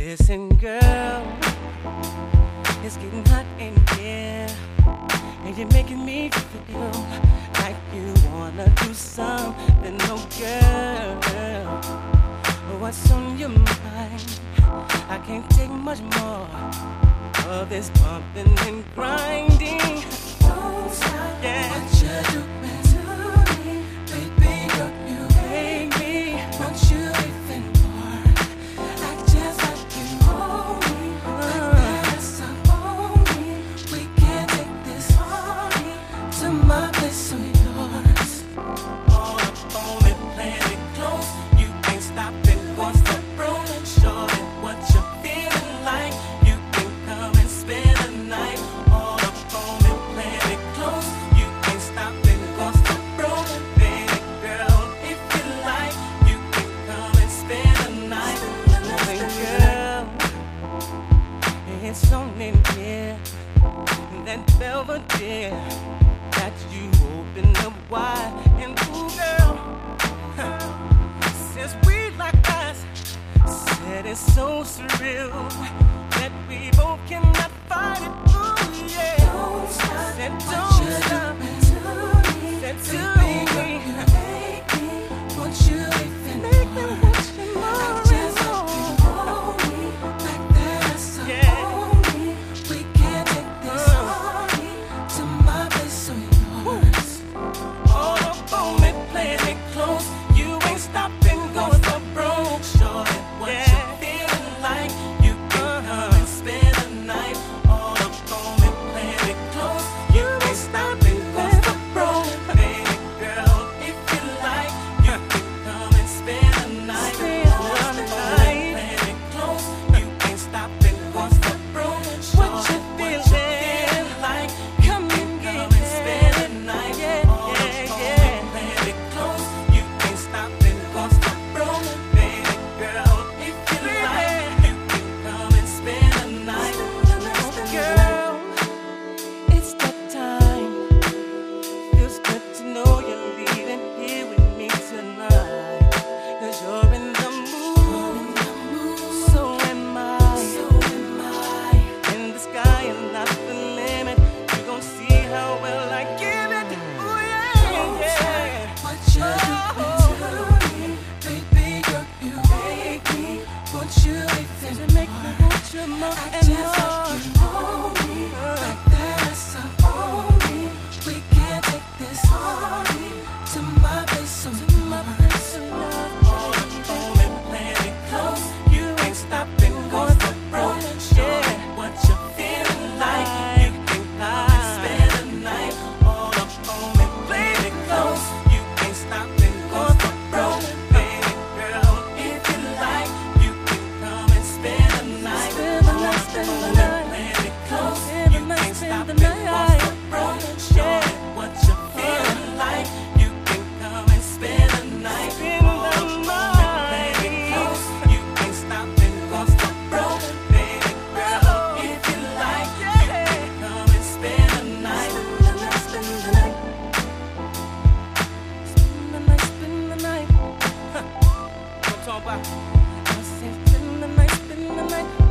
Listen, girl, it's getting hot in here, and you're making me feel like you wanna do something. Oh, girl, what's on your mind? I can't take much more of this bumping and grinding. Don't stop what you're doing to me, baby girl. You hate me, want you even more. Act just like you own me, like that's on me. We can't take this party to my place or yours. All up on it, playing it close. You ain't stopping, going for broke. Show it what you're feeling like. You can come and spend the night. All up on it, playing it close. You ain't stopping, going for broke. Baby girl, if you like, you can come and spend the night. Baby girl, it's on in here. That Belvedere that you open up wide, and ooh, girl, since we like us, said it's so surreal that we both cannot fight it. Ooh, yeah. Don't stop Said what don't you're stop. doing to me, Said to baby girl. me. You hate me, want you even Make me more. want you more Act just and like you more. own me, like that's Yeah. on me. We can't take this party to my place or yours. All up on it, playing it close. You ain't stopping, going for broke. Show it what you're feeling like. You can come and spend the night. All up on it, playing it close. You ain't stopping, going for broke. Baby girl, if you like, you can come and spend the night. All up on it, playing it close. You ain't stopping, going for broke. What you feeling like? Come and spend the night. All up on it, playing it close. You ain't stopping, going for broke. Baby girl, if you like, you can come and spend the night. Girl, it's that time. Feels good to know you're leaving here with me tonight. 'Cause you're in the mood, so am I. In the sky and not the limit. You gon' see how well I give it. Ooh, yeah, yeah. What you're doing to me, baby girl. You hate me, want you even To make me want you more Act and just like more. you own me, like that's on me. We can't take this party to my place or yours. All up on it, playing it close. You ain't stopping, going for broke. Yeah, what you feeling like? You can come and spend the night. All up on it, playing it close. You ain't stopping, going for broke. Baby girl, if you like, you can come and spend the night. All up on it, playing it close. You ain't stopping, going for broke. Yeah, what you feeling like? You can come and spend the night. All up on it, playing it close. You ain't stopping, going for broke. Baby girl, if you like, you can come and spend the night. Spend the night. Spend the night, spend the night. Huh. What I'm talking about? I said spend the night, spend the night.